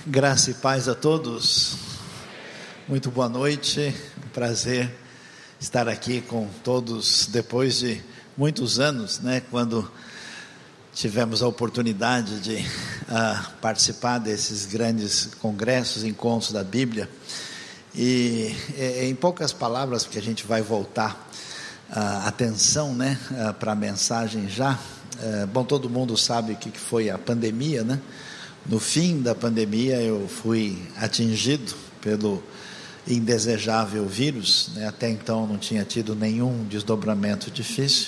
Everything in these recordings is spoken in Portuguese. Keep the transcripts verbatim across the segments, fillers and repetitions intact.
Graça e paz a todos, muito boa noite, um prazer estar aqui com todos depois de muitos anos, né, quando tivemos a oportunidade de uh, participar desses grandes congressos, encontros da Bíblia, e em poucas palavras, porque a gente vai voltar a uh, atenção, né, uh, para a mensagem já, uh, bom, todo mundo sabe o que foi a pandemia, né? No fim da pandemia eu fui atingido pelo indesejável vírus, né? Até então não tinha tido nenhum desdobramento difícil,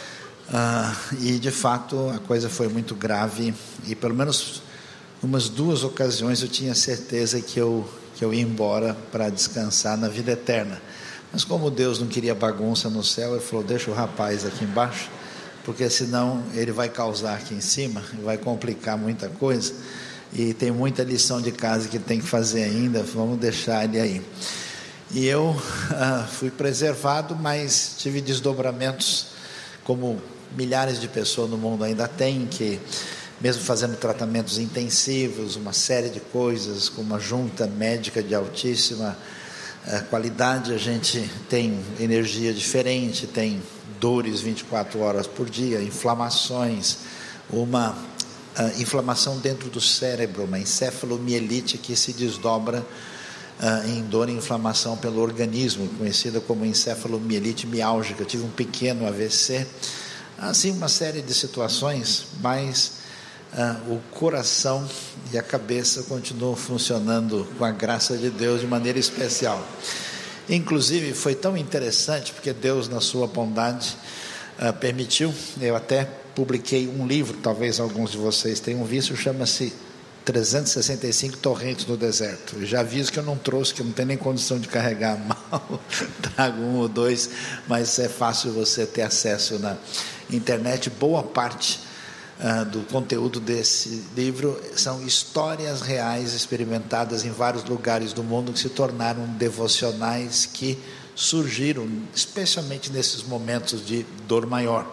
ah, e de fato a coisa foi muito grave, e pelo menos umas duas ocasiões eu tinha certeza que eu, que eu ia embora para descansar na vida eterna, mas como Deus não queria bagunça no céu, Ele falou: deixa o rapaz aqui embaixo, porque senão ele vai causar aqui em cima, vai complicar muita coisa, e tem muita lição de casa que tem que fazer ainda, vamos deixar ele aí. E eu ah, fui preservado, mas tive desdobramentos, como milhares de pessoas no mundo ainda têm, que mesmo fazendo tratamentos intensivos, uma série de coisas, com uma junta médica de altíssima ah, qualidade, a gente tem energia diferente, tem dores vinte e quatro horas por dia, inflamações, uma uh, inflamação dentro do cérebro, uma encefalomielite que se desdobra uh, em dor e inflamação pelo organismo, conhecida como encefalomielite miálgica. Eu tive um pequeno A V C, assim uma série de situações, mas uh, o coração e a cabeça continuam funcionando com a graça de Deus de maneira especial. Inclusive foi tão interessante, porque Deus na sua bondade uh, permitiu, eu até publiquei um livro, talvez alguns de vocês tenham visto, chama-se trezentos e sessenta e cinco Torrentes no Deserto. Eu já aviso que eu não trouxe, que eu não tenho nem condição de carregar a mão, trago um ou dois, mas é fácil você ter acesso na internet. Boa parte Uh, do conteúdo desse livro são histórias reais experimentadas em vários lugares do mundo, que se tornaram devocionais, que surgiram especialmente nesses momentos de dor maior,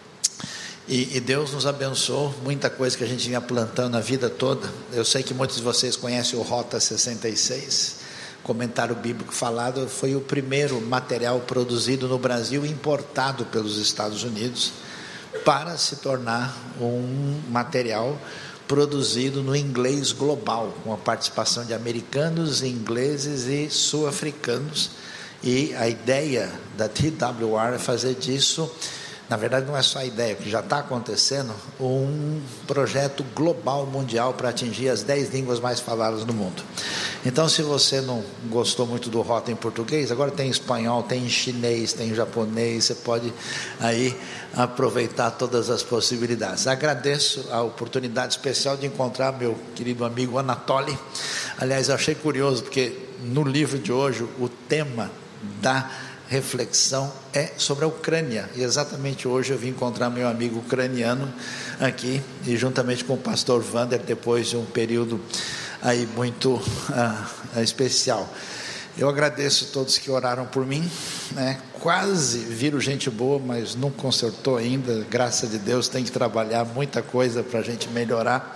e, e Deus nos abençoou, muita coisa que a gente vinha plantando a vida toda. Eu sei que muitos de vocês conhecem o Rota sessenta e seis, comentário bíblico falado. Foi o primeiro material produzido no Brasil, importado pelos Estados Unidos, para se tornar um material produzido no inglês global, com a participação de americanos, ingleses e sul-africanos. E a ideia da T W R é fazer disso, na verdade não é só a ideia, que já está acontecendo, um projeto global, mundial, para atingir as dez línguas mais faladas no mundo. Então, se você não gostou muito do Rota em português, agora tem espanhol, tem chinês, tem japonês, você pode aí aproveitar todas as possibilidades. Agradeço a oportunidade especial de encontrar meu querido amigo Anatoly. Aliás, eu achei curioso, porque no livro de hoje o tema da reflexão é sobre a Ucrânia, e exatamente hoje eu vim encontrar meu amigo ucraniano aqui, e juntamente com o pastor Wander, depois de um período aí muito uh, especial. Eu agradeço a todos que oraram por mim, né? Quase viram gente boa, mas não consertou ainda, graças a Deus. Tem que trabalhar muita coisa para a gente melhorar,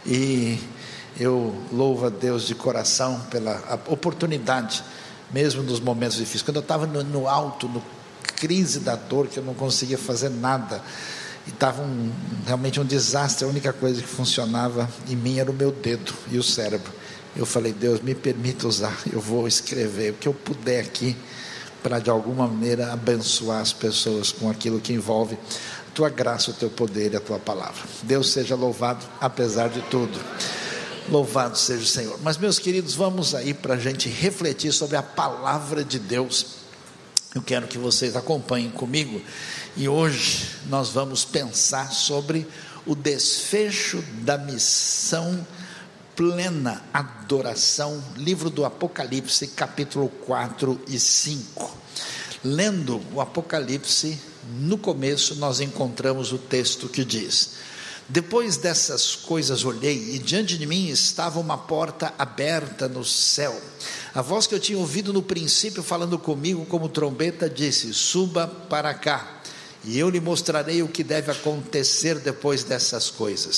e eu louvo a Deus de coração pela oportunidade, mesmo nos momentos difíceis, quando eu estava no, no alto, no crise da dor, que eu não conseguia fazer nada, e estava um, realmente um desastre. A única coisa que funcionava em mim era o meu dedo e o cérebro. Eu falei: Deus, me permita usar, eu vou escrever o que eu puder aqui, para de alguma maneira abençoar as pessoas com aquilo que envolve a tua graça, o teu poder e a tua palavra. Deus seja louvado apesar de tudo. Louvado seja o Senhor. Mas, meus queridos, vamos aí para a gente refletir sobre a palavra de Deus. Eu quero que vocês acompanhem comigo, e hoje nós vamos pensar sobre o desfecho da missão plena, adoração, livro do Apocalipse, capítulo quatro e cinco. Lendo o Apocalipse, no começo nós encontramos o texto que diz: depois dessas coisas olhei, e diante de mim estava uma porta aberta no céu. A voz que eu tinha ouvido no princípio falando comigo como trombeta disse: suba para cá, e eu lhe mostrarei o que deve acontecer depois dessas coisas.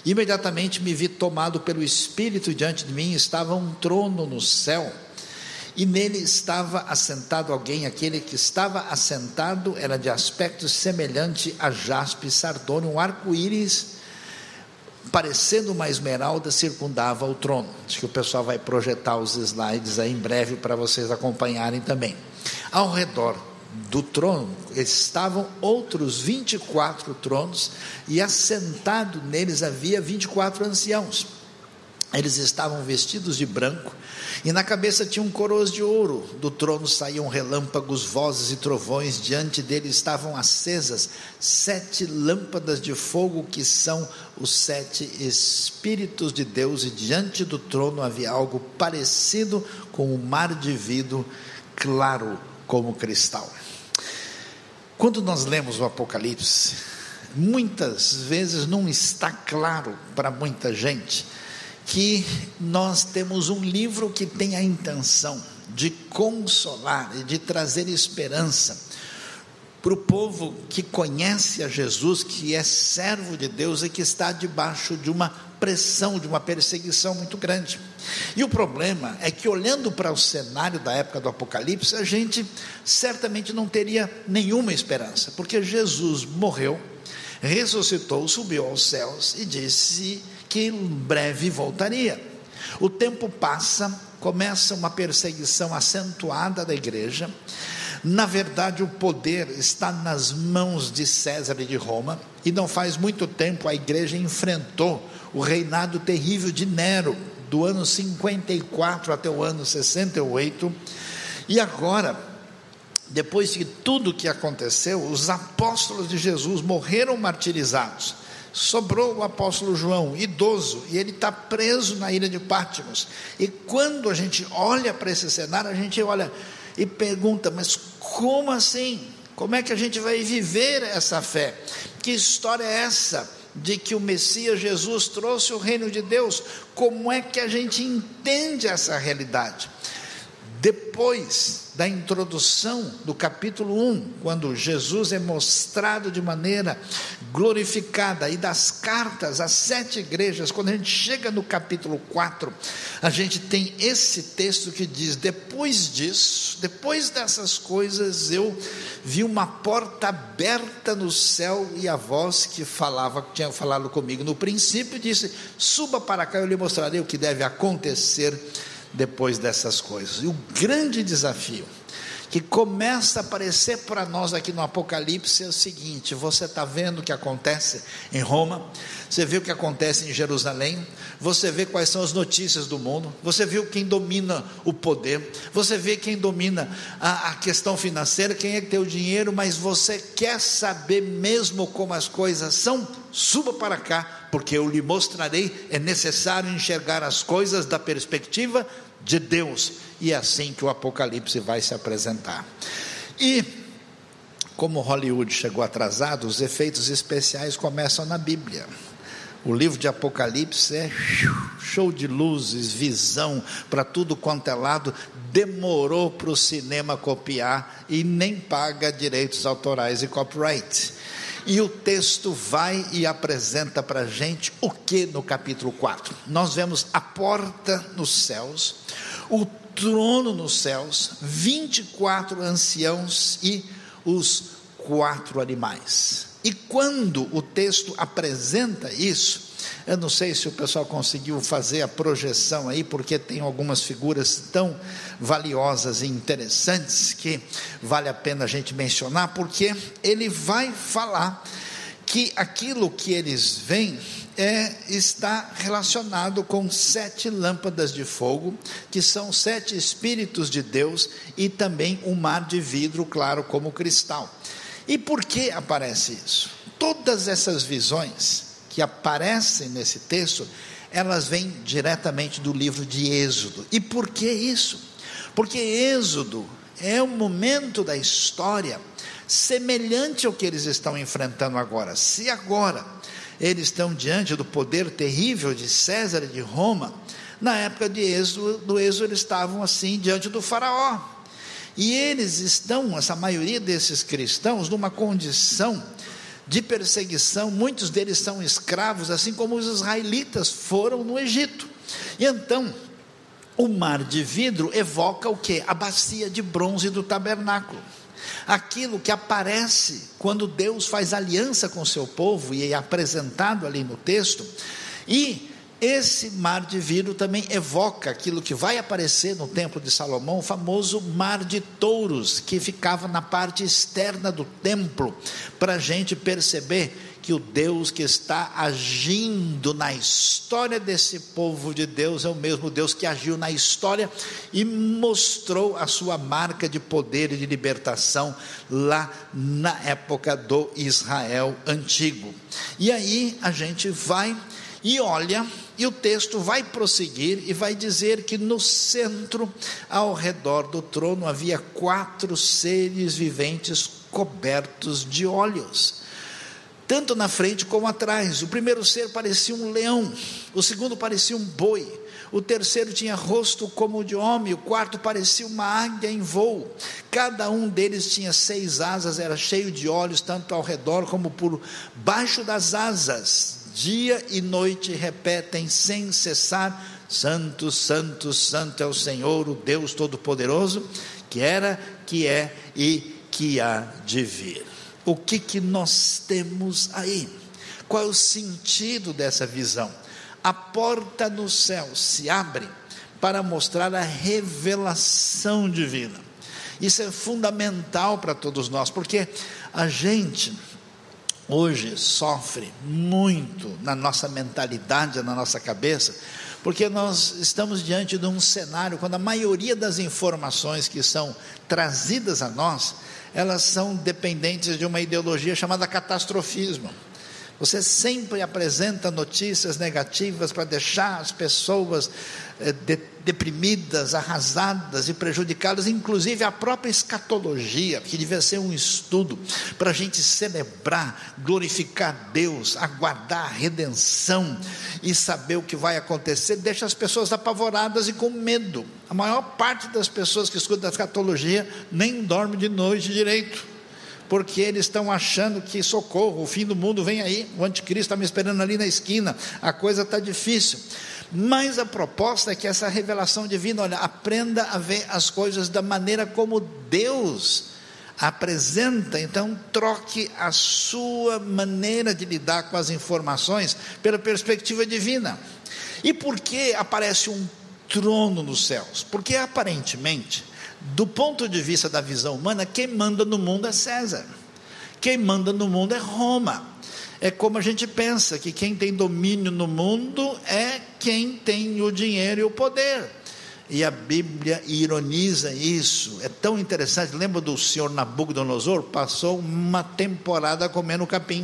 Imediatamente me vi tomado pelo Espírito, e diante de mim estava um trono no céu, e nele estava assentado alguém. Aquele que estava assentado era de aspecto semelhante a jaspe e sardônio, um arco-íris parecendo uma esmeralda circundava o trono. Acho que o pessoal vai projetar os slides aí em breve para vocês acompanharem também. Ao redor do trono estavam outros vinte e quatro tronos, e assentado neles havia vinte e quatro anciãos. Eles estavam vestidos de branco, e na cabeça tinham coroas de ouro. Do trono saíam relâmpagos, vozes e trovões. Diante dele estavam acesas sete lâmpadas de fogo, que são os sete Espíritos de Deus, e diante do trono havia algo parecido com um mar de vidro, claro como cristal. Quando nós lemos o Apocalipse, muitas vezes não está claro para muita gente que nós temos um livro que tem a intenção de consolar e de trazer esperança para o povo que conhece a Jesus, que é servo de Deus e que está debaixo de uma pressão, de uma perseguição muito grande. E o problema é que, olhando para o cenário da época do Apocalipse, a gente certamente não teria nenhuma esperança, porque Jesus morreu, ressuscitou, subiu aos céus e disse que em breve voltaria. O tempo passa, começa uma perseguição acentuada da igreja. Na verdade, o poder está nas mãos de César e de Roma, e não faz muito tempo a igreja enfrentou o reinado terrível de Nero, do ano cinquenta e quatro até o ano sessenta e oito, e agora, depois de tudo que aconteceu, os apóstolos de Jesus morreram martirizados. Sobrou o apóstolo João, idoso, e ele está preso na ilha de Patmos. E quando a gente olha para esse cenário, a gente olha e pergunta: mas como assim? Como é que a gente vai viver essa fé? Que história é essa de que o Messias Jesus trouxe o reino de Deus? Como é que a gente entende essa realidade? Depois da introdução do capítulo um, quando Jesus é mostrado de maneira glorificada, e das cartas às sete igrejas, quando a gente chega no capítulo quatro, a gente tem esse texto que diz: depois disso, depois dessas coisas, eu vi uma porta aberta no céu, e a voz que falava, que tinha falado comigo no princípio, disse: suba para cá, eu lhe mostrarei o que deve acontecer depois dessas coisas. E o grande desafio que começa a aparecer para nós aqui no Apocalipse é o seguinte: você está vendo o que acontece em Roma, você vê o que acontece em Jerusalém, você vê quais são as notícias do mundo, você viu quem domina o poder, você vê quem domina a, a questão financeira, quem é que tem o dinheiro, mas você quer saber mesmo como as coisas são? Suba para cá, porque eu lhe mostrarei. É necessário enxergar as coisas da perspectiva de Deus, e é assim que o Apocalipse vai se apresentar. E como Hollywood chegou atrasado, os efeitos especiais começam na Bíblia. O livro de Apocalipse é show de luzes, visão para tudo quanto é lado. Demorou para o cinema copiar, e nem paga direitos autorais e copyright. E o texto vai e apresenta para a gente o que no capítulo quatro? Nós vemos a porta nos céus, o trono nos céus, vinte e quatro anciãos e os quatro animais. E quando o texto apresenta isso, eu não sei se o pessoal conseguiu fazer a projeção aí, porque tem algumas figuras tão valiosas e interessantes que vale a pena a gente mencionar, porque ele vai falar que aquilo que eles veem é, está relacionado com sete lâmpadas de fogo, que são sete Espíritos de Deus, e também um mar de vidro claro como cristal. E por que aparece isso? Todas essas visões que aparecem nesse texto, elas vêm diretamente do livro de Êxodo. E por que isso? Porque Êxodo é um momento da história semelhante ao que eles estão enfrentando agora. Se agora eles estão diante do poder terrível de César e de Roma, na época de Êxodo, do Êxodo eles estavam assim diante do faraó. E eles estão, essa maioria desses cristãos, numa condição de perseguição, muitos deles são escravos, assim como os israelitas foram no Egito. E então, o mar de vidro evoca o quê? A bacia de bronze do tabernáculo. Aquilo que aparece quando Deus faz aliança com o seu povo, e é apresentado ali no texto. E esse mar de vidro também evoca aquilo que vai aparecer no templo de Salomão, o famoso mar de touros, que ficava na parte externa do templo, para a gente perceber que o Deus que está agindo na história desse povo de Deus é o mesmo Deus que agiu na história e mostrou a sua marca de poder e de libertação lá na época do Israel antigo. E aí a gente vai e olha, e o texto vai prosseguir e vai dizer que no centro, ao redor do trono, havia quatro seres viventes cobertos de olhos, tanto na frente como atrás. O primeiro ser parecia um leão, o segundo parecia um boi, o terceiro tinha rosto como o de homem, o quarto parecia uma águia em voo. Cada um deles tinha seis asas, era cheio de olhos, tanto ao redor como por baixo das asas. Dia e noite repetem sem cessar: Santo, Santo, Santo é o Senhor, o Deus Todo-Poderoso, que era, que é e que há de vir. O que que nós temos aí? Qual é o sentido dessa visão? A porta no céu se abre para mostrar a revelação divina. Isso é fundamental para todos nós, porque a gente hoje sofre muito na nossa mentalidade, na nossa cabeça, porque nós estamos diante de um cenário, quando a maioria das informações que são trazidas a nós, elas são dependentes de uma ideologia chamada catastrofismo. Você sempre apresenta notícias negativas para deixar as pessoas eh, de, deprimidas, arrasadas e prejudicadas, inclusive a própria escatologia, que devia ser um estudo para a gente celebrar, glorificar Deus, aguardar a redenção e saber o que vai acontecer, deixa as pessoas apavoradas e com medo. A maior parte das pessoas que escutam a escatologia nem dorme de noite direito, porque eles estão achando que socorro, o fim do mundo vem aí, o anticristo está me esperando ali na esquina, a coisa está difícil. Mas a proposta é que essa revelação divina, olha, aprenda a ver as coisas da maneira como Deus apresenta. Então troque a sua maneira de lidar com as informações pela perspectiva divina. E por que aparece um trono nos céus? Porque aparentemente, do ponto de vista da visão humana, quem manda no mundo é César, quem manda no mundo é Roma. É como a gente pensa que quem tem domínio no mundo é quem tem o dinheiro e o poder, e a Bíblia ironiza isso. É tão interessante. Lembra do senhor Nabucodonosor? Passou uma temporada comendo capim.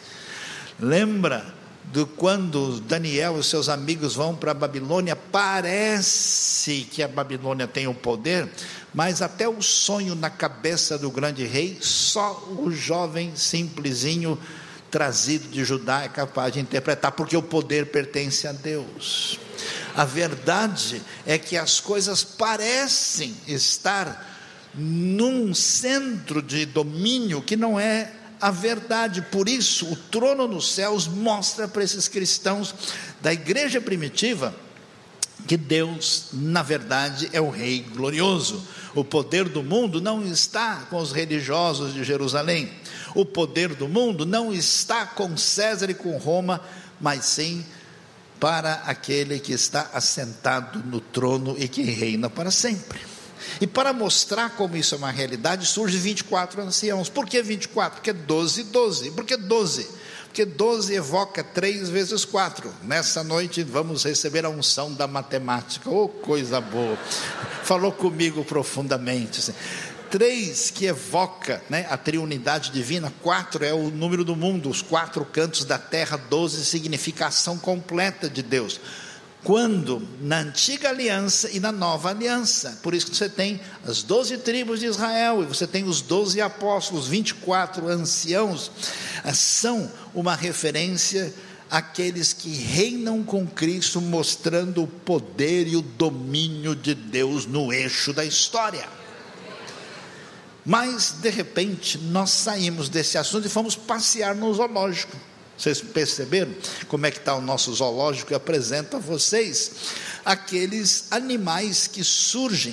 Lembra de quando Daniel e seus amigos vão para a Babilônia? Parece que a Babilônia tem o poder, mas até o sonho na cabeça do grande rei, só o jovem simplesinho trazido de Judá é capaz de interpretar, porque o poder pertence a Deus. A verdade é que as coisas parecem estar num centro de domínio que não é a verdade. Por isso o trono nos céus mostra para esses cristãos da igreja primitiva que Deus, na verdade, é o Rei glorioso. O poder do mundo não está com os religiosos de Jerusalém, o poder do mundo não está com César e com Roma, mas sim para aquele que está assentado no trono e que reina para sempre. E para mostrar como isso é uma realidade, surge vinte e quatro anciãos. Por que vinte e quatro? Porque doze, doze. Por que doze? Porque doze evoca três vezes quatro. Nessa noite vamos receber a unção da matemática. Oh, coisa boa! Falou comigo profundamente. Assim. Três que evoca, né, a triunidade divina. Quatro é o número do mundo, os quatro cantos da terra. Doze significa a ação completa de Deus. Quando na antiga aliança e na nova aliança. Por isso que você tem as doze tribos de Israel, e você tem os doze apóstolos, vinte e quatro anciãos, são uma referência àqueles que reinam com Cristo, mostrando o poder e o domínio de Deus no eixo da história. Mas de repente nós saímos desse assunto e fomos passear no zoológico. Vocês perceberam como é que está o nosso zoológico? Eu apresento a vocês aqueles animais que surgem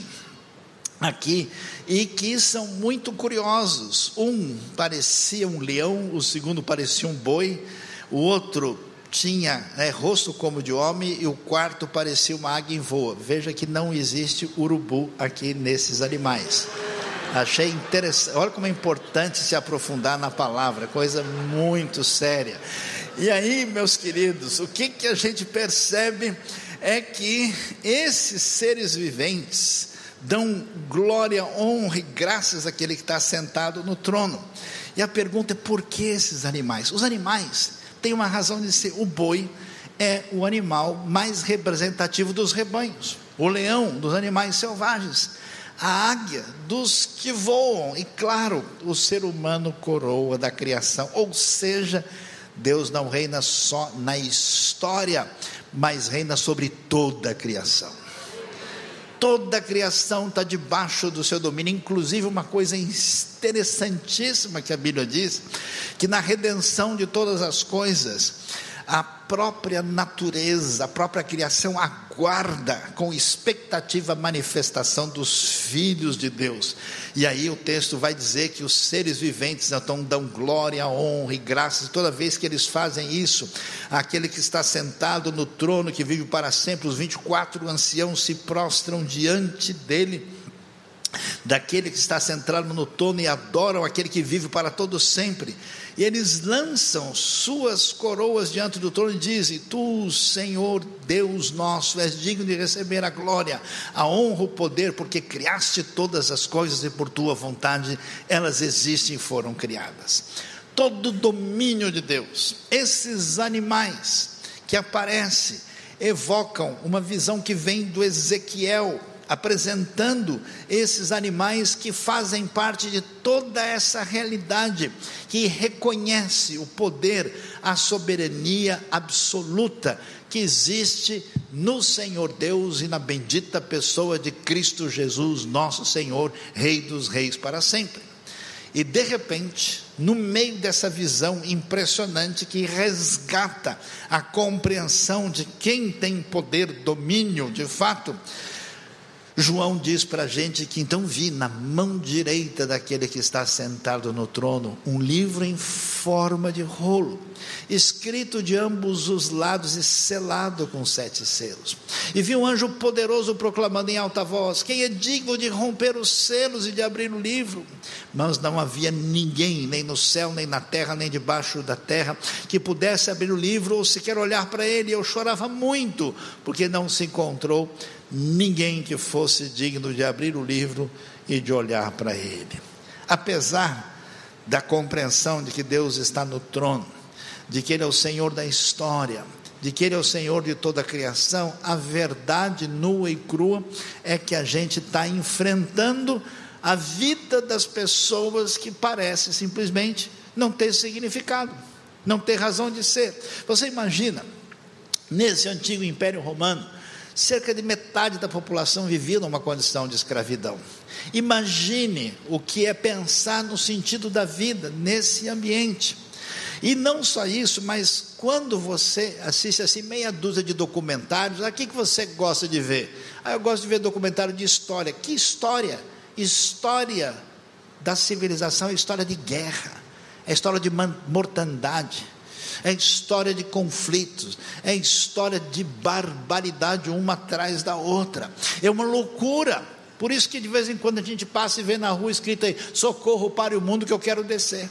aqui e que são muito curiosos. Um parecia um leão, o segundo parecia um boi, o outro tinha né, rosto como de homem, e o quarto parecia uma águia em voo. Veja que não existe urubu aqui nesses animais. Achei interessante. Olha como é importante se aprofundar na palavra, coisa muito séria. E aí, meus queridos, o que, que a gente percebe é que esses seres viventes dão glória, honra e graças àquele que está sentado no trono. E a pergunta é: por que esses animais? Os animais têm uma razão de ser. O boi é o animal mais representativo dos rebanhos, o leão dos animais selvagens, a águia dos que voam, e claro, o ser humano coroa da criação. Ou seja, Deus não reina só na história, mas reina sobre toda a criação. Toda a criação está debaixo do seu domínio. Inclusive uma coisa interessantíssima que a Bíblia diz, que na redenção de todas as coisas, a própria natureza, a própria criação aguarda com expectativa a manifestação dos filhos de Deus. E aí o texto vai dizer que os seres viventes então dão glória, honra e graças, toda vez que eles fazem isso, aquele que está sentado no trono, que vive para sempre, os vinte e quatro anciãos se prostram diante dele, daquele que está sentado no trono, e adoram aquele que vive para todo sempre. E eles lançam suas coroas diante do trono e dizem: Tu, Senhor Deus nosso, és digno de receber a glória, a honra, o poder, porque criaste todas as coisas e por tua vontade elas existem e foram criadas. Todo o domínio de Deus. Esses animais que aparecem evocam uma visão que vem do Ezequiel, apresentando esses animais que fazem parte de toda essa realidade, que reconhece o poder, a soberania absoluta que existe no Senhor Deus e na bendita pessoa de Cristo Jesus, nosso Senhor, Rei dos Reis para sempre. E de repente, no meio dessa visão impressionante que resgata a compreensão de quem tem poder, domínio de fato, João diz para a gente que então vi na mão direita daquele que está sentado no trono um livro em forma de rolo, escrito de ambos os lados e selado com sete selos. E vi um anjo poderoso proclamando em alta voz: quem é digno de romper os selos e de abrir o livro? Mas não havia ninguém, nem no céu, nem na terra, nem debaixo da terra, que pudesse abrir o livro ou sequer olhar para ele. Eu chorava muito, porque não se encontrou ninguém que fosse digno de abrir o livro e de olhar para ele. Apesar da compreensão de que Deus está no trono, de que Ele é o Senhor da história, de que Ele é o Senhor de toda a criação, a verdade nua e crua é que a gente está enfrentando a vida das pessoas que parece simplesmente não ter significado, não ter razão de ser. Você imagina, nesse antigo Império Romano, cerca de metade da população vivia numa condição de escravidão. Imagine o que é pensar no sentido da vida nesse ambiente. E não só isso, mas quando você assiste assim meia dúzia de documentários, o que que você gosta de ver? Ah, eu gosto de ver documentário de história. Que história? História da civilização é história de guerra, é história de mortandade, é história de conflitos, é história de barbaridade uma atrás da outra, é uma loucura. Por isso que de vez em quando a gente passa e vê na rua escrito aí: socorro para o mundo que eu quero descer.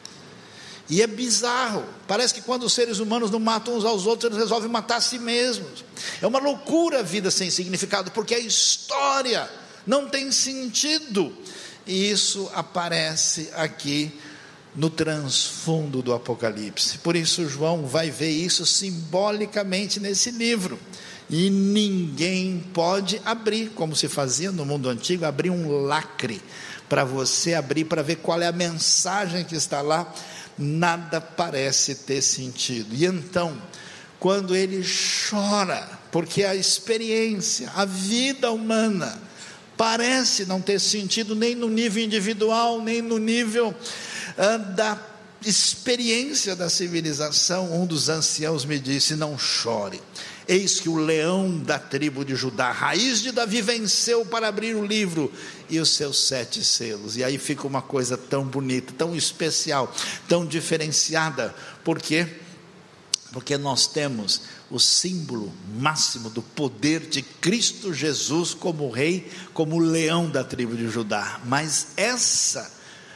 E é bizarro, parece que quando os seres humanos não matam uns aos outros, eles resolvem matar a si mesmos. É uma loucura a vida sem significado, porque a história não tem sentido. E isso aparece aqui no transfundo do Apocalipse. Por isso João vai ver isso simbolicamente nesse livro, e ninguém pode abrir, como se fazia no mundo antigo, abrir um lacre para você abrir para ver qual é a mensagem que está lá. Nada parece ter sentido. E então, quando ele chora, porque a experiência, a vida humana parece não ter sentido nem no nível individual, nem no nível ah, da experiência da civilização. Um dos anciãos me disse: não chore, eis que o leão da tribo de Judá, a raiz de Davi, venceu para abrir o livro e os seus sete selos. E aí fica uma coisa tão bonita, tão especial, tão diferenciada. Por quê? Porque nós temos o símbolo máximo do poder de Cristo Jesus como rei, como o leão da tribo de Judá. Mas essa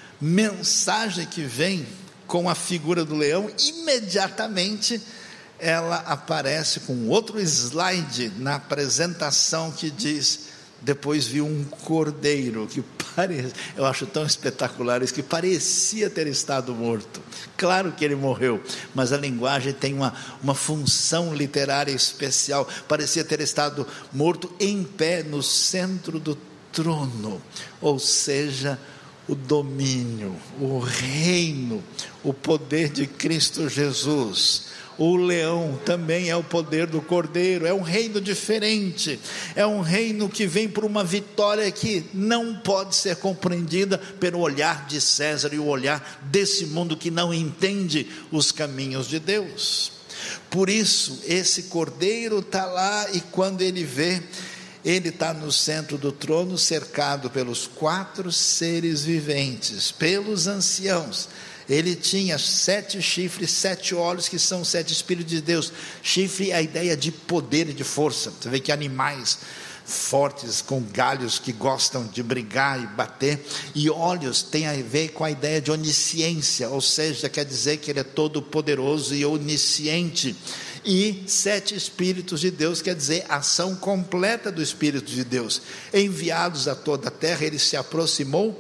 mensagem que vem com a figura do leão, imediatamente ela aparece com outro slide na apresentação que diz: depois vi um cordeiro que parece, eu acho tão espetacular isso, que parecia ter estado morto. Claro que ele morreu, mas a linguagem tem uma, uma função literária especial. Parecia ter estado morto em pé no centro do trono, ou seja, o domínio, o reino, o poder de Cristo Jesus. O leão também é o poder do cordeiro. É um reino diferente, é um reino que vem por uma vitória que não pode ser compreendida pelo olhar de César e o olhar desse mundo que não entende os caminhos de Deus. Por isso esse cordeiro está lá, e quando ele vê, ele está no centro do trono, cercado pelos quatro seres viventes, pelos anciãos. Ele tinha sete chifres, sete olhos, que são sete Espíritos de Deus. Chifre é a ideia de poder e de força. Você vê que animais fortes, com galhos, que gostam de brigar e bater. E olhos tem a ver com a ideia de onisciência, ou seja, quer dizer que ele é todo poderoso e onisciente. E sete Espíritos de Deus quer dizer ação completa do Espírito de Deus. Enviados a toda a terra, ele se aproximou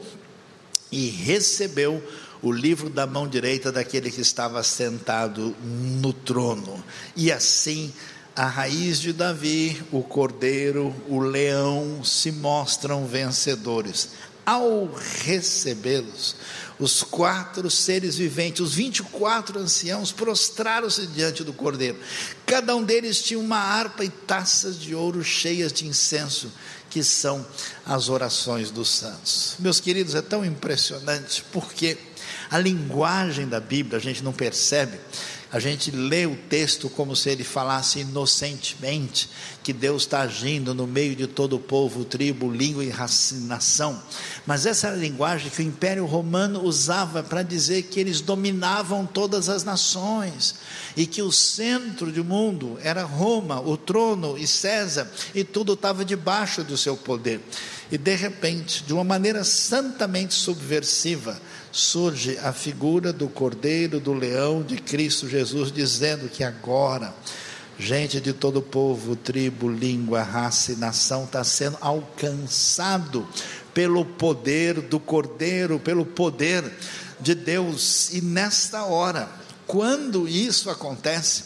e recebeu o livro da mão direita daquele que estava sentado no trono. E assim a raiz de Davi, o cordeiro, o leão se mostram vencedores. Ao recebê-los, os quatro seres viventes, os vinte e quatro anciãos, prostraram-se diante do cordeiro. Cada um deles tinha uma harpa e taças de ouro cheias de incenso, que são as orações dos santos. Meus queridos, é tão impressionante, porque a linguagem da Bíblia a gente não percebe. A gente lê o texto como se ele falasse inocentemente, que Deus está agindo no meio de todo o povo, tribo, língua e nação. Mas essa era a linguagem que o Império Romano usava para dizer que eles dominavam todas as nações, e que o centro do mundo era Roma, o trono e César, e tudo estava debaixo do seu poder. E de repente, de uma maneira santamente subversiva, surge a figura do cordeiro, do leão, de Cristo Jesus, dizendo que agora, gente de todo povo, tribo, língua, raça e nação está sendo alcançado pelo poder do cordeiro, pelo poder de Deus. E nesta hora, quando isso acontece,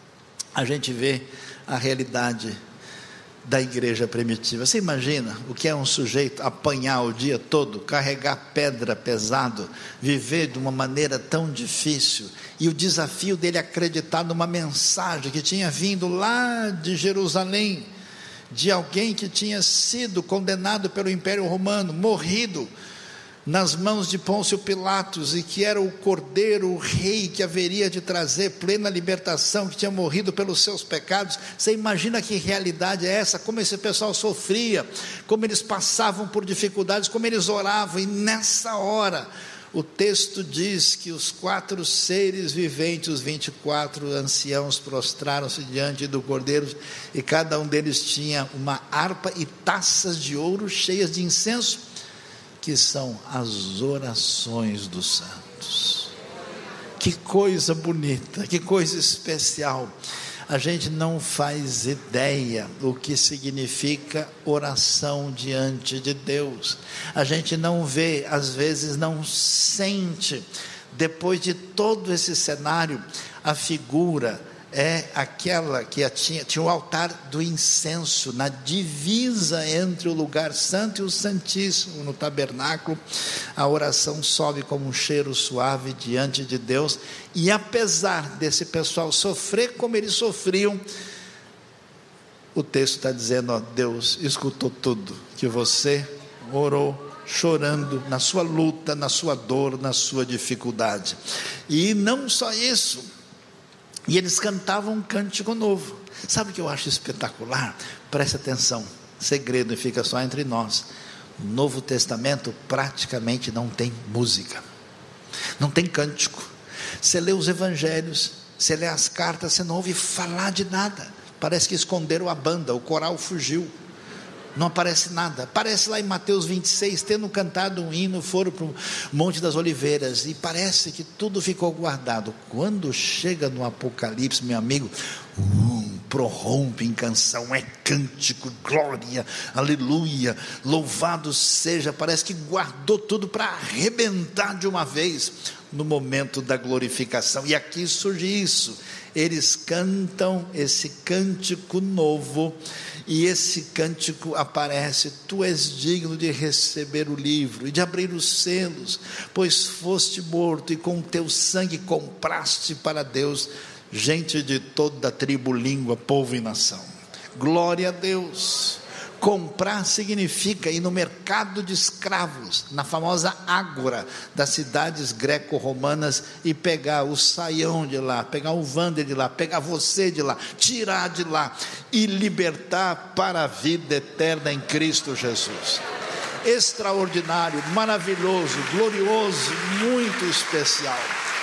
a gente vê a realidade da igreja primitiva. Você imagina o que é um sujeito apanhar o dia todo, carregar pedra pesado, viver de uma maneira tão difícil, e o desafio dele acreditar numa mensagem que tinha vindo lá de Jerusalém, de alguém que tinha sido condenado pelo Império Romano, morrido nas mãos de Pôncio Pilatos, e que era o cordeiro, o rei que haveria de trazer plena libertação, que tinha morrido pelos seus pecados. Você imagina que realidade é essa, como esse pessoal sofria, como eles passavam por dificuldades, como eles oravam. E nessa hora, o texto diz que os quatro seres viventes, os vinte e quatro anciãos, prostraram-se diante do cordeiro, e cada um deles tinha uma harpa e taças de ouro cheias de incenso, que são as orações dos santos. Que coisa bonita, que coisa especial. A gente não faz ideia do que significa oração diante de Deus. A gente não vê, às vezes não sente, depois de todo esse cenário, a figura é aquela que tinha, tinha o altar do incenso na divisa entre o lugar santo e o santíssimo. No tabernáculo, a oração sobe como um cheiro suave diante de Deus. E apesar desse pessoal sofrer como eles sofriam, o texto está dizendo, ó, Deus escutou tudo que você orou, chorando na sua luta, na sua dor, na sua dificuldade. E não só isso, e eles cantavam um cântico novo. Sabe o que eu acho espetacular? Preste atenção, segredo, e fica só entre nós. No Novo Testamento praticamente não tem música, não tem cântico. Você lê os evangelhos, você lê as cartas, você não ouve falar de nada. Parece que esconderam a banda, o coral fugiu, não aparece nada. Aparece lá em Mateus vinte e seis, tendo cantado um hino, foram para o Monte das Oliveiras, e parece que tudo ficou guardado. Quando chega no Apocalipse, meu amigo, um, prorrompe em canção, é cântico, glória, aleluia, louvado seja. Parece que guardou tudo para arrebentar de uma vez no momento da glorificação. E aqui surge isso, eles cantam esse cântico novo, e esse cântico aparece: tu és digno de receber o livro e de abrir os selos, pois foste morto e com teu sangue compraste para Deus gente de toda tribo, língua, povo e nação. Glória a Deus. Comprar significa ir no mercado de escravos, na famosa ágora das cidades greco-romanas, e pegar o saião de lá, pegar o Wander de lá, pegar você de lá, tirar de lá e libertar para a vida eterna em Cristo Jesus. Extraordinário, maravilhoso, glorioso, muito especial.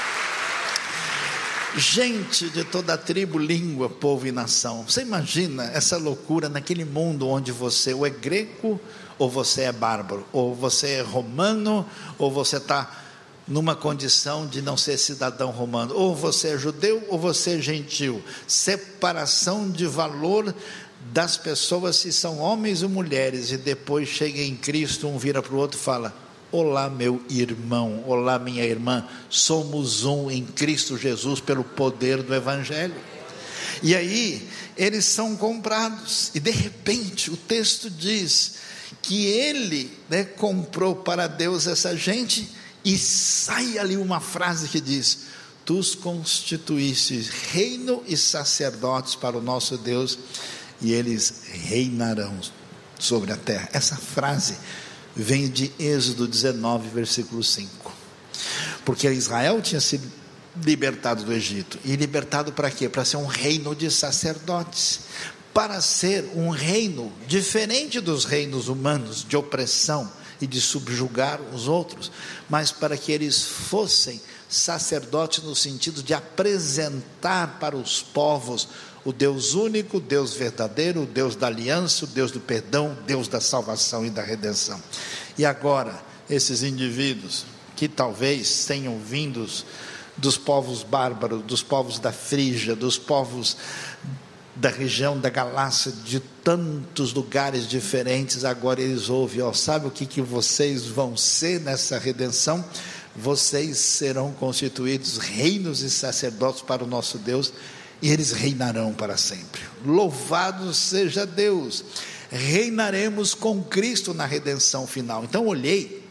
Gente de toda a tribo, língua, povo e nação. Você imagina essa loucura naquele mundo onde você ou é greco, ou você é bárbaro, ou você é romano, ou você está numa condição de não ser cidadão romano, ou você é judeu, ou você é gentil. Separação de valor das pessoas, se são homens ou mulheres, e depois chega em Cristo, um vira para o outro e fala: olá meu irmão, olá minha irmã, somos um em Cristo Jesus pelo poder do Evangelho. E aí eles são comprados, e de repente o texto diz que ele, né, comprou para Deus essa gente, e sai ali uma frase que diz: tu os constituíste reino e sacerdotes para o nosso Deus, e eles reinarão sobre a terra. Essa frase vem de Êxodo dezenove, versículo cinco, porque Israel tinha sido libertado do Egito, e libertado para quê? Para ser um reino de sacerdotes, para ser um reino diferente dos reinos humanos, de opressão e de subjugar os outros, mas para que eles fossem sacerdotes no sentido de apresentar para os povos o Deus único, o Deus verdadeiro, o Deus da aliança, o Deus do perdão, o Deus da salvação e da redenção. E agora, esses indivíduos que talvez tenham vindos dos povos bárbaros, dos povos da Frígia, dos povos da região da Galácia, de tantos lugares diferentes, agora eles ouvem: ó, sabe o que, que vocês vão ser nessa redenção? Vocês serão constituídos reinos e sacerdotes para o nosso Deus, e eles reinarão para sempre. Louvado seja Deus, reinaremos com Cristo na redenção final. Então olhei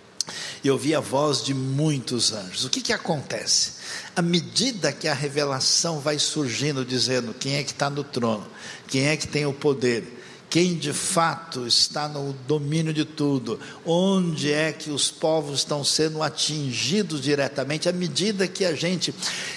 e ouvi a voz de muitos anjos. O que que acontece? À medida que a revelação vai surgindo, dizendo quem é que está no trono, quem é que tem o poder, quem de fato está no domínio de tudo, onde é que os povos estão sendo atingidos diretamente, à medida que a gente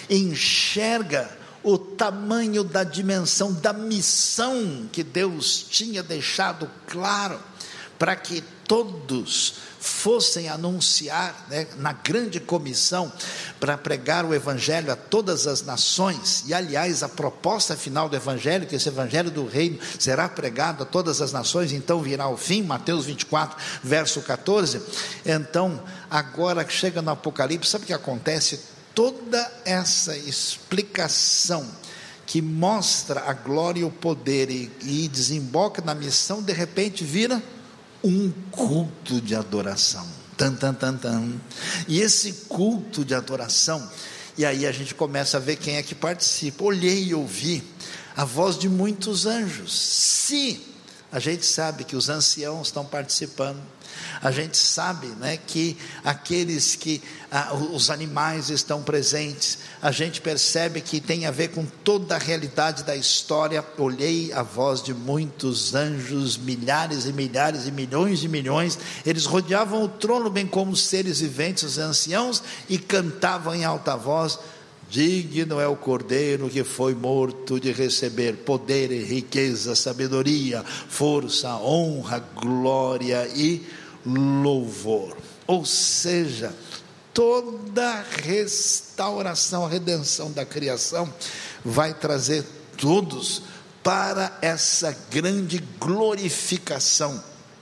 enxerga o tamanho da dimensão da missão que Deus tinha deixado claro, para que todos fossem anunciar, né, na grande comissão, para pregar o Evangelho a todas as nações. E aliás, a proposta final do Evangelho, que esse Evangelho do Reino será pregado a todas as nações, então virá o fim, Mateus vinte e quatro, verso catorze. Então, agora que chega no Apocalipse, sabe o que acontece? Toda essa explicação que mostra a glória e o poder e, e desemboca na missão, de repente vira um culto de adoração. Tan, tan, tan, tan. E esse culto de adoração, e aí a gente começa a ver quem é que participa. Olhei e ouvi a voz de muitos anjos. Se a gente sabe que os anciãos estão participando, A gente sabe, né, que aqueles que ah, os animais estão presentes. A gente percebe que tem a ver com toda a realidade da história. Olhei a voz de muitos anjos, milhares e milhares e milhões de milhões. Eles rodeavam o trono, bem como os seres viventes, os anciãos, e cantavam em alta voz: digno é o Cordeiro que foi morto de receber poder e riqueza, sabedoria, força, honra, glória e louvor. Ou seja, toda restauração, a redenção da criação vai trazer todos para essa grande glorificação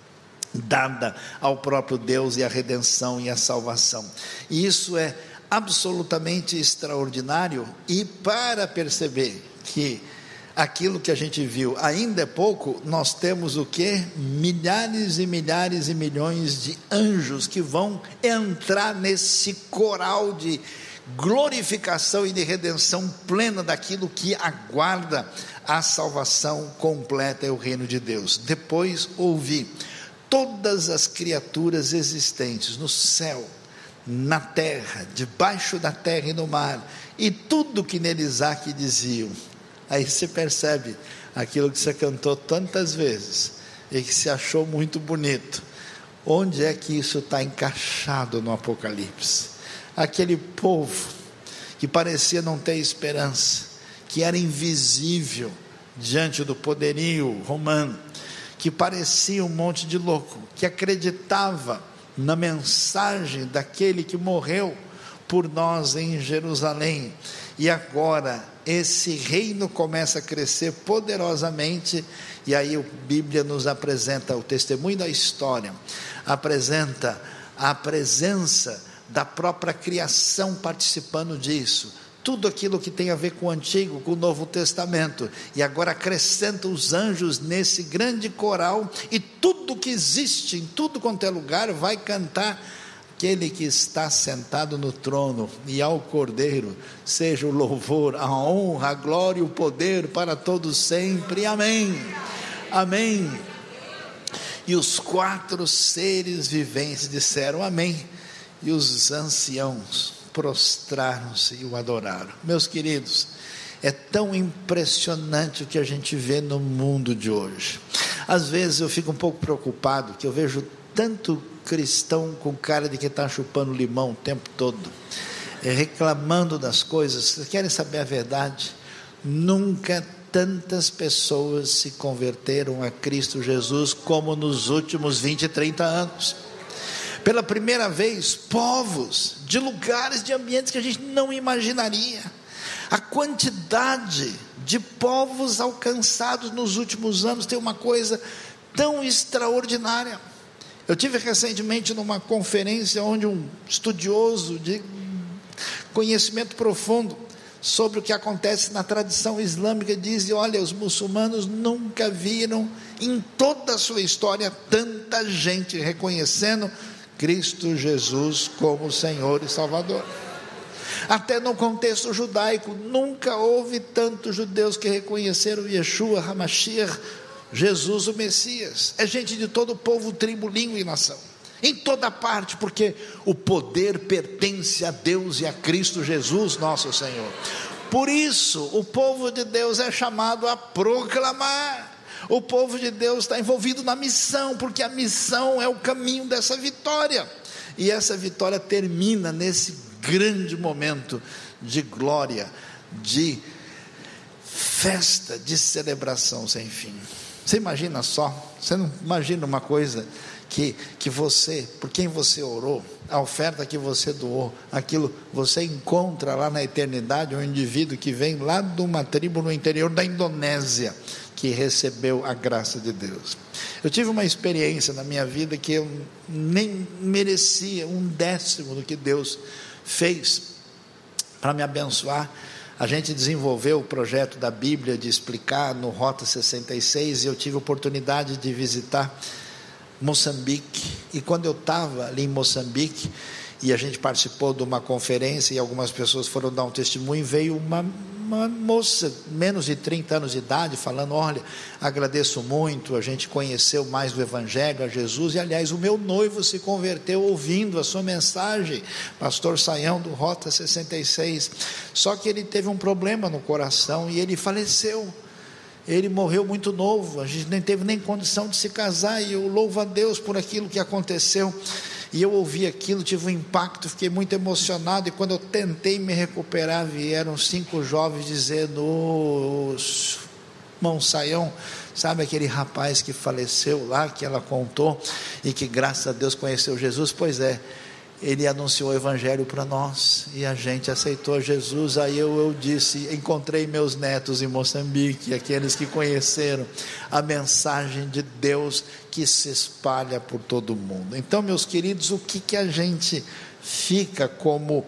dada ao próprio Deus, e a redenção e a salvação. E isso é absolutamente extraordinário. E para perceber que aquilo que a gente viu ainda é pouco, nós temos o que? Milhares e milhares e milhões de anjos que vão entrar nesse coral de glorificação e de redenção plena daquilo que aguarda a salvação completa e o reino de Deus. Depois ouvi todas as criaturas existentes no céu, na terra, debaixo da terra e no mar, e tudo que neles há, que diziam. Aí você percebe aquilo que você cantou tantas vezes e que se achou muito bonito. Onde é que isso está encaixado no Apocalipse? Aquele povo que parecia não ter esperança, que era invisível diante do poderio romano, que parecia um monte de louco, que acreditava na mensagem daquele que morreu por nós em Jerusalém. E agora esse reino começa a crescer poderosamente. E aí a Bíblia nos apresenta o testemunho da história, apresenta a presença da própria criação participando disso, tudo aquilo que tem a ver com o Antigo, com o Novo Testamento, e agora acrescenta os anjos nesse grande coral, e tudo que existe, em tudo quanto é lugar, vai cantar: aquele que está sentado no trono e ao Cordeiro seja o louvor, a honra, a glória e o poder para todos sempre, amém, amém. E os quatro seres viventes disseram amém, e os anciãos prostraram-se e o adoraram. Meus queridos, é tão impressionante o que a gente vê no mundo de hoje. Às vezes eu fico um pouco preocupado, que eu vejo tanto cristão com cara de que está chupando limão o tempo todo, reclamando das coisas. Vocês querem saber a verdade? Nunca tantas pessoas se converteram a Cristo Jesus como nos últimos vinte, trinta anos. Pela primeira vez, povos de lugares, de ambientes que a gente não imaginaria. A quantidade de povos alcançados nos últimos anos tem uma coisa tão extraordinária. Eu tive recentemente numa conferência onde um estudioso de conhecimento profundo sobre o que acontece na tradição islâmica dizia: olha, os muçulmanos nunca viram em toda a sua história tanta gente reconhecendo Cristo Jesus como Senhor e Salvador. Até no contexto judaico, nunca houve tantos judeus que reconheceram Yeshua HaMashiach, Jesus o Messias. É gente de todo povo, tribo, língua e nação, em toda parte, porque o poder pertence a Deus e a Cristo Jesus nosso Senhor. Por isso o povo de Deus é chamado a proclamar. O povo de Deus está envolvido na missão, porque a missão é o caminho dessa vitória, e essa vitória termina nesse grande momento de glória, de festa, de celebração sem fim. Você imagina só, você não imagina uma coisa que, que você, por quem você orou, a oferta que você doou, aquilo você encontra lá na eternidade um indivíduo que vem lá de uma tribo no interior da Indonésia, que recebeu a graça de Deus. Eu tive uma experiência na minha vida que eu nem merecia um décimo do que Deus fez para me abençoar. A gente desenvolveu o projeto da Bíblia de explicar no Rota sessenta e seis, e eu tive a oportunidade de visitar Moçambique. E quando eu estava ali em Moçambique, e a gente participou de uma conferência, e algumas pessoas foram dar um testemunho, veio uma uma moça, menos de trinta anos de idade, falando: olha, agradeço muito, a gente conheceu mais do Evangelho, a Jesus, e aliás, o meu noivo se converteu ouvindo a sua mensagem, pastor Saião do Rota sessenta e seis, só que ele teve um problema no coração e ele faleceu. Ele morreu muito novo, a gente nem teve nem condição de se casar, e eu louvo a Deus por aquilo que aconteceu. E eu ouvi aquilo, tive um impacto, fiquei muito emocionado, e quando eu tentei me recuperar, vieram cinco jovens dizendo: oh, irmão Saião, sabe aquele rapaz que faleceu lá, que ela contou, e que graças a Deus conheceu Jesus? Pois é, ele anunciou o Evangelho para nós, e a gente aceitou Jesus. Aí eu, eu disse, encontrei meus netos em Moçambique, aqueles que conheceram a mensagem de Deus que se espalha por todo o mundo. Então, meus queridos, o que, que a gente fica como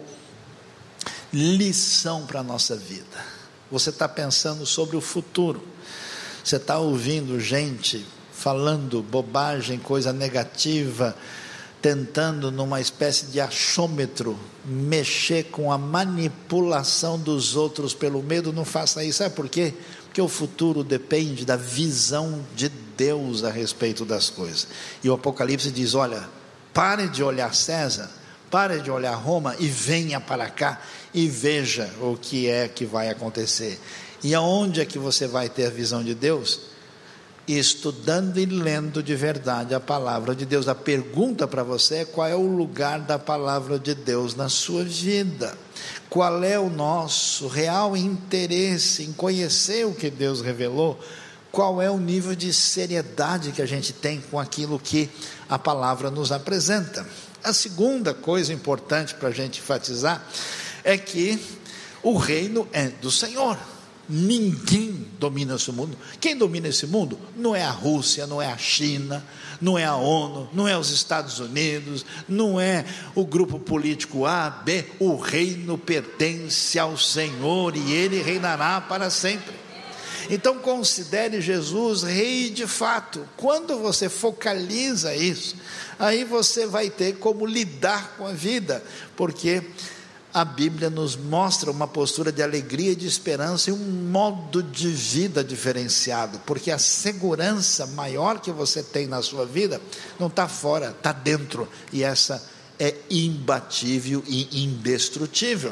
lição para a nossa vida? Você está pensando sobre o futuro, você está ouvindo gente falando bobagem, coisa negativa, tentando numa espécie de achômetro mexer com a manipulação dos outros pelo medo. Não faça isso. Sabe por quê? Porque o futuro depende da visão de Deus a respeito das coisas. E o Apocalipse diz: olha, pare de olhar César, pare de olhar Roma e venha para cá e veja o que é que vai acontecer. E aonde é que você vai ter a visão de Deus? Estudando e lendo de verdade a palavra de Deus. A pergunta para você é: qual é o lugar da palavra de Deus na sua vida? Qual é o nosso real interesse em conhecer o que Deus revelou? Qual é o nível de seriedade que a gente tem com aquilo que a palavra nos apresenta? A segunda coisa importante para a gente enfatizar é que o reino é do Senhor. Ninguém domina esse mundo. Quem domina esse mundo não é a Rússia, não é a China, não é a ONU, não é os Estados Unidos, não é o grupo político A, B. O reino pertence ao Senhor e Ele reinará para sempre. Então considere Jesus rei de fato. Quando você focaliza isso, aí você vai ter como lidar com a vida, porque a Bíblia nos mostra uma postura de alegria e de esperança e um modo de vida diferenciado, porque a segurança maior que você tem na sua vida não está fora, está dentro, e essa é imbatível e indestrutível.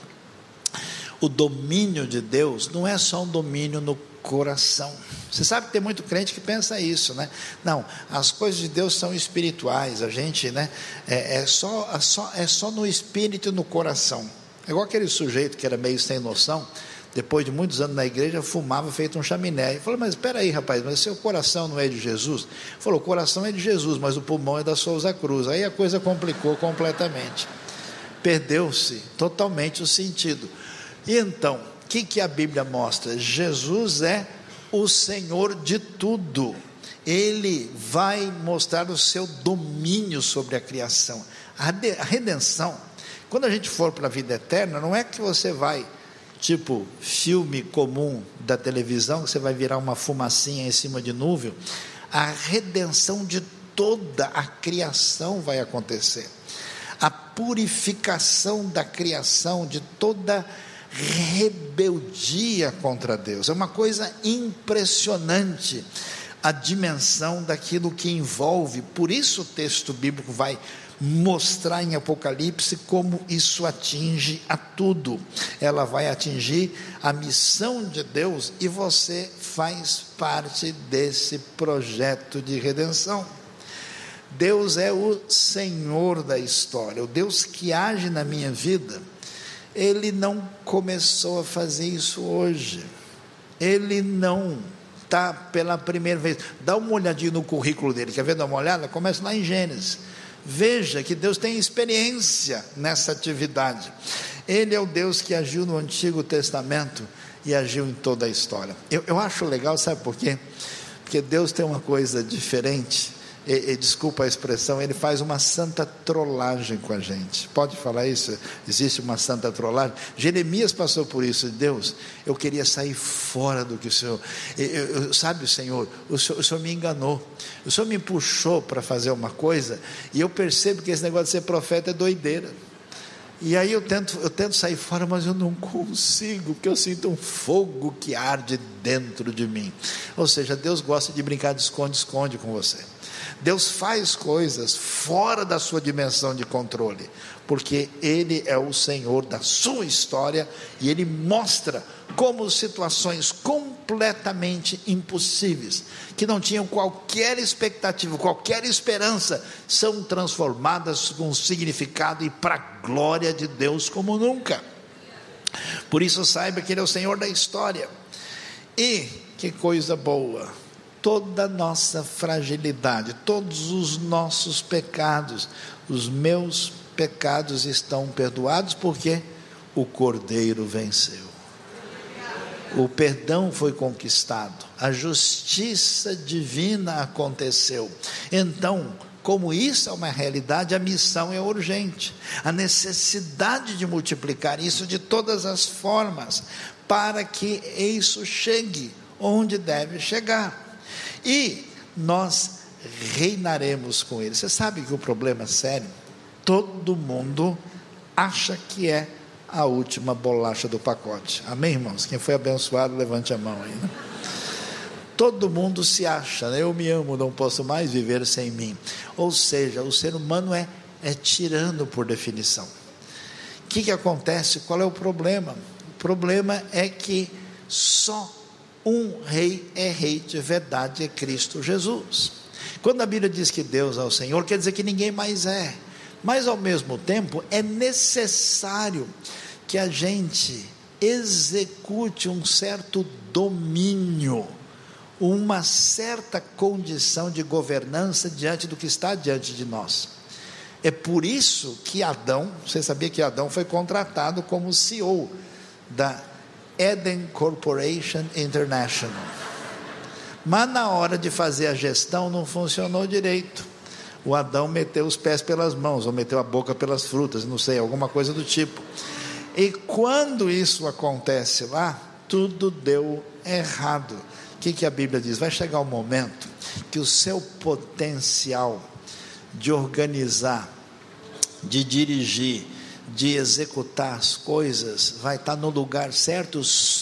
O domínio de Deus não é só um domínio no coração. Você sabe que tem muito crente que pensa isso, né? Não, as coisas de Deus são espirituais, a gente, né, é, é, só, é, só, é só no espírito e no coração. É igual aquele sujeito que era meio sem noção, depois de muitos anos na igreja, fumava feito um chaminé, e falou: mas espera aí, rapaz, mas seu coração não é de Jesus? Ele falou: o coração é de Jesus, mas o pulmão é da Souza Cruz. Aí a coisa complicou completamente, perdeu-se totalmente o sentido. E então, o que, que a Bíblia mostra? Jesus é o Senhor de tudo. Ele vai mostrar o seu domínio sobre a criação. A redenção, quando a gente for para a vida eterna, não é que você vai, tipo filme comum da televisão, que você vai virar uma fumacinha em cima de nuvem. A redenção de toda a criação vai acontecer. A purificação da criação, de toda a rebeldia contra Deus. É uma coisa impressionante a dimensão daquilo que envolve. Por isso o texto bíblico vai mostrar em Apocalipse como isso atinge a tudo. Ela vai atingir a missão de Deus, e você faz parte desse projeto de redenção. Deus é o Senhor da história, o Deus que age na minha vida. Ele não começou a fazer isso hoje, ele não está pela primeira vez. Dá uma olhadinha no currículo dele, quer ver, dar uma olhada? Começa lá em Gênesis, veja que Deus tem experiência nessa atividade. Ele é o Deus que agiu no Antigo Testamento e agiu em toda a história. Eu, eu acho legal, sabe por quê? Porque Deus tem uma coisa diferente. E, e, desculpa a expressão, ele faz uma santa trollagem com a gente. Pode falar isso? Existe uma santa trollagem. Jeremias passou por isso. Deus, eu queria sair fora do que o Senhor, eu, eu, sabe, Senhor, o Senhor, o Senhor me enganou, o Senhor me puxou para fazer uma coisa, e eu percebo que esse negócio de ser profeta é doideira. E aí eu tento, eu tento sair fora, mas eu não consigo, porque eu sinto um fogo que arde dentro de mim. Ou seja, Deus gosta de brincar de esconde-esconde com você. Deus faz coisas fora da sua dimensão de controle, porque Ele é o Senhor da sua história, e Ele mostra como situações completamente impossíveis, que não tinham qualquer expectativa, qualquer esperança, são transformadas com significado e para a glória de Deus como nunca. Por isso saiba que Ele é o Senhor da história. E que coisa boa, toda a nossa fragilidade, todos os nossos pecados, os meus pecados estão perdoados, porque o Cordeiro venceu. O perdão foi conquistado, a justiça divina aconteceu. Então, como isso é uma realidade, a missão é urgente, a necessidade de multiplicar isso de todas as formas, para que isso chegue onde deve chegar, e nós reinaremos com Ele. Você sabe que o problema é sério? Todo mundo acha que é a última bolacha do pacote. Amém, irmãos? Quem foi abençoado, levante a mão aí, né? Todo mundo se acha, né? Eu me amo, não posso mais viver sem mim. Ou seja, o ser humano é, é tirano por definição. O que que acontece? Qual é o problema? O problema é que só um rei é rei de verdade, é Cristo Jesus. Quando a Bíblia diz que Deus é o Senhor, quer dizer que ninguém mais é. Mas ao mesmo tempo é necessário que a gente execute um certo domínio, uma certa condição de governança diante do que está diante de nós. É por isso que Adão, você sabia que Adão foi contratado como C E O da Eden Corporation International, mas na hora de fazer a gestão não funcionou direito. O Adão meteu os pés pelas mãos, ou meteu a boca pelas frutas, não sei, alguma coisa do tipo. E quando isso acontece lá, tudo deu errado. O que que a Bíblia diz? Vai chegar um momento que o seu potencial de organizar, de dirigir, de executar as coisas, vai estar no lugar certo,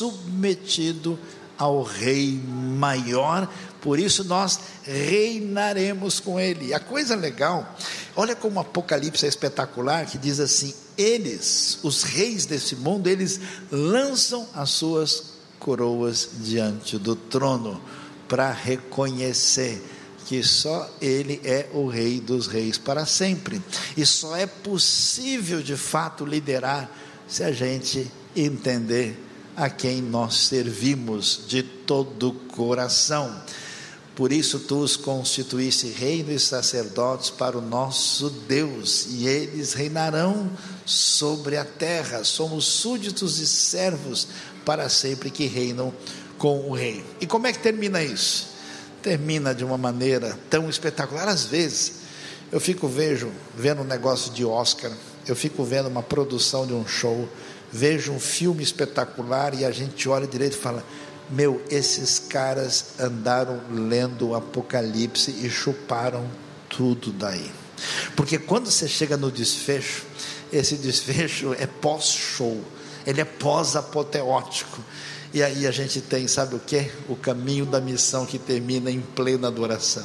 submetido ao Rei maior. Por isso nós reinaremos com Ele. A coisa legal, olha como o Apocalipse é espetacular, que diz assim: eles, os reis desse mundo, eles lançam as suas coroas diante do trono, para reconhecer que só Ele é o Rei dos reis para sempre, e só é possível de fato liderar, se a gente entender a quem nós servimos de todo o coração. Por isso tu os constituíste reino e sacerdotes para o nosso Deus, e eles reinarão sobre a terra. Somos súditos e servos para sempre, que reinam com o rei. E como é que termina isso? Termina de uma maneira tão espetacular. Às vezes eu fico vejo, vendo um negócio de Oscar, eu fico vendo uma produção de um show, vejo um filme espetacular, e a gente olha direito e fala: meu, esses caras andaram lendo o Apocalipse e chuparam tudo daí. Porque quando você chega no desfecho, esse desfecho é pós-show, ele é pós-apoteótico, e aí a gente tem, sabe o que? O caminho da missão, que termina em plena adoração.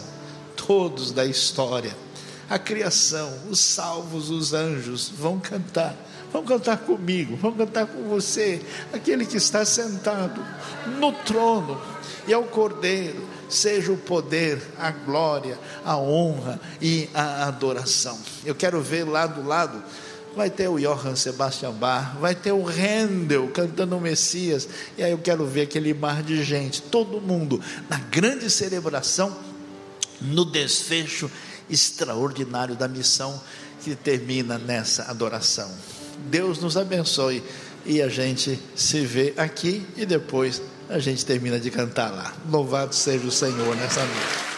Todos da história, a criação, os salvos, os anjos vão cantar. Vão cantar comigo, vão cantar com você, aquele que está sentado no trono, e ao Cordeiro seja o poder, a glória, a honra e a adoração. Eu quero ver lá do lado, vai ter o Johann Sebastian Bach, vai ter o Handel cantando o Messias, e aí eu quero ver aquele mar de gente, todo mundo na grande celebração, no desfecho extraordinário da missão, que termina nessa adoração. Deus nos abençoe, e a gente se vê aqui, e depois a gente termina de cantar lá. Louvado seja o Senhor nessa noite.